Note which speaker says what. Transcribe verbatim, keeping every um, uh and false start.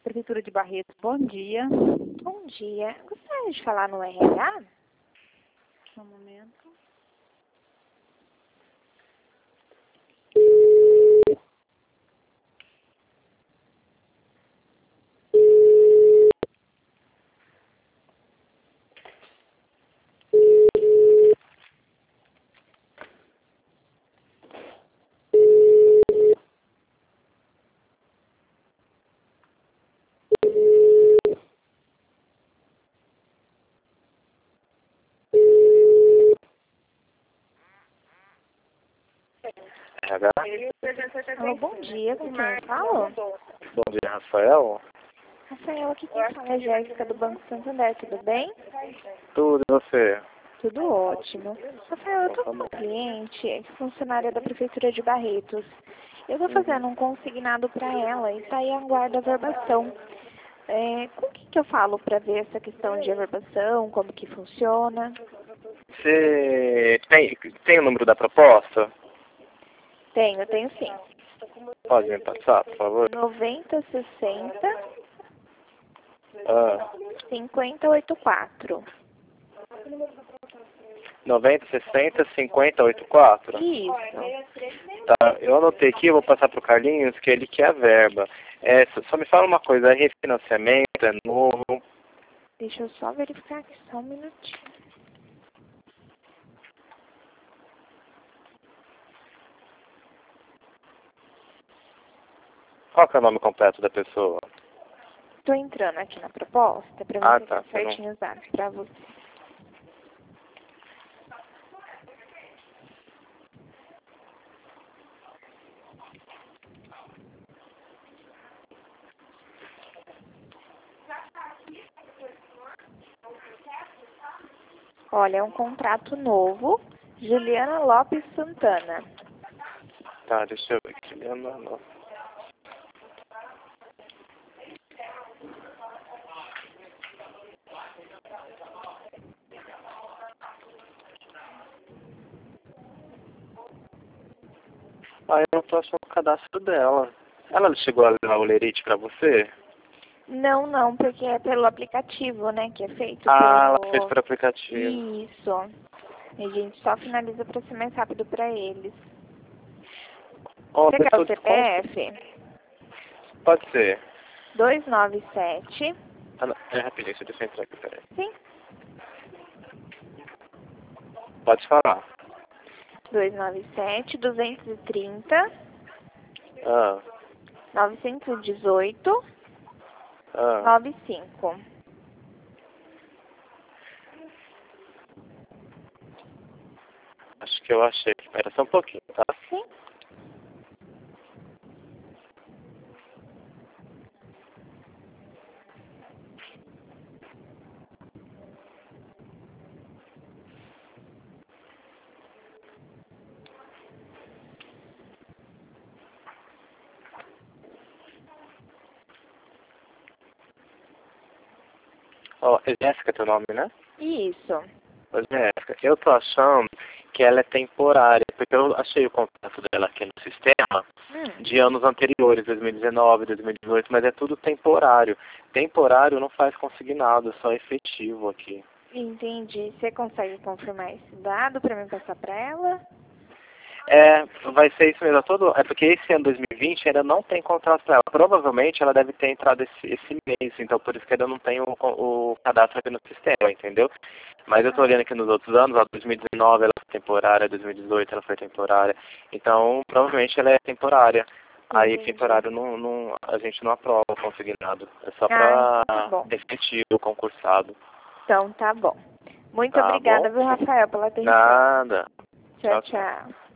Speaker 1: Prefeitura de Barretos, bom dia.
Speaker 2: Bom dia. Gostaria de falar no R H?
Speaker 1: Só um momento.
Speaker 3: R H?
Speaker 2: Alô, bom dia. Com quem eu falo?
Speaker 3: Bom dia, Rafael.
Speaker 2: Rafael, aqui quem fala é a Jéssica do Banco Santander. Tudo bem?
Speaker 3: Tudo, e você?
Speaker 2: Tudo ótimo. Rafael, eu estou com um cliente, funcionária da Prefeitura de Barretos. Eu estou fazendo um consignado para ela e está aí aguarda a averbação. É, com quem que eu falo para ver essa questão de averbação, como que funciona?
Speaker 3: Você tem, tem o número da proposta?
Speaker 2: Tenho, tenho sim.
Speaker 3: Pode me passar, por favor?
Speaker 2: noventa sessenta
Speaker 3: Ah,
Speaker 2: cinquenta oitenta e quatro.
Speaker 3: noventa sessenta cinquenta oitenta e quatro?
Speaker 2: Isso.
Speaker 3: Tá, eu anotei aqui, eu vou passar pro Carlinhos, que ele quer a verba. É, só só me fala uma coisa, é refinanciamento, é novo?
Speaker 2: Deixa eu só verificar aqui, só um minutinho.
Speaker 3: Qual que é o nome completo da pessoa?
Speaker 2: Tô entrando aqui na proposta para
Speaker 3: Ah,
Speaker 2: ver
Speaker 3: tá,
Speaker 2: se
Speaker 3: tá bom.
Speaker 2: certinho os dados para você. Olha, é um contrato novo, Juliana Lopes Santana.
Speaker 3: Tá, deixa eu ver aqui. Não, não. Ah, eu não tô achando o cadastro dela. Ela chegou a levar o lerite pra você?
Speaker 2: Não, não, porque é pelo aplicativo, né, que é feito
Speaker 3: Ah,
Speaker 2: pelo...
Speaker 3: ela fez por aplicativo.
Speaker 2: Isso. A gente só finaliza para ser mais rápido para eles.
Speaker 3: Ó,
Speaker 2: Você quer o
Speaker 3: pessoa,
Speaker 2: C P F?
Speaker 3: pode ser.
Speaker 2: dois nove sete.
Speaker 3: Ah, não, é rapidinho, deixa eu entrar aqui, peraí.
Speaker 2: Sim.
Speaker 3: Pode falar.
Speaker 2: dois nove sete, duzentos e trinta,
Speaker 3: Ah,
Speaker 2: novecentos e dezoito,
Speaker 3: ah.
Speaker 2: noventa e cinco.
Speaker 3: Acho que eu achei. Espera só um pouquinho, tá?
Speaker 2: Sim.
Speaker 3: Ó, é Jéssica teu nome, né?
Speaker 2: Isso.
Speaker 3: Ô, Jéssica, eu tô achando que ela é temporária, porque eu achei o contato dela aqui no sistema
Speaker 2: Hum.
Speaker 3: de anos anteriores, dois mil e dezenove, dois mil e dezoito, mas é tudo temporário. Temporário não faz consignado, é só efetivo aqui.
Speaker 2: Entendi. Você consegue confirmar esse dado para mim passar para ela?
Speaker 3: É, vai ser isso mesmo. Todo, é porque esse ano dois mil e vinte ainda não tem contrato para ela. Provavelmente ela deve ter entrado esse, esse mês, então por isso que ainda não tem o, o cadastro aqui no sistema, entendeu? Mas eu tô olhando aqui nos outros anos, ó, dois mil e dezenove ela foi temporária, dois mil e dezoito ela foi temporária. Então, provavelmente ela é temporária. Aí
Speaker 2: Entendi.
Speaker 3: temporário não, não, a gente não aprova o consignado. É só
Speaker 2: Ah,
Speaker 3: para
Speaker 2: então tá bom.
Speaker 3: efetivo, concursado.
Speaker 2: Então tá bom. Muito
Speaker 3: Tá
Speaker 2: obrigada,
Speaker 3: bom?
Speaker 2: viu, Rafael, pela atenção.
Speaker 3: Nada.
Speaker 2: Tchau,
Speaker 3: Tchau, tchau.
Speaker 2: tchau.